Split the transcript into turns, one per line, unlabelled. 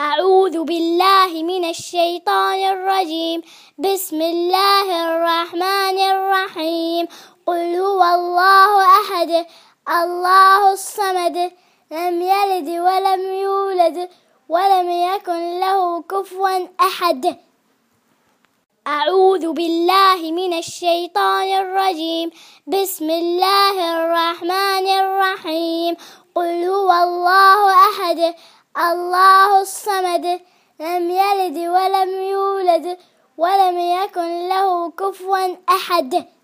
أعوذ بالله من الشيطان الرجيم. بسم الله الرحمن الرحيم. قل هو الله أحد الله الصمد لم يلد ولم يولد ولم يكن له كفوا أحد. أعوذ بالله من الشيطان الرجيم. بسم الله الرحمن الرحيم. قل هو الله أحد الله الصمد لم يلد ولم يولد ولم يكن له كفوا أحد.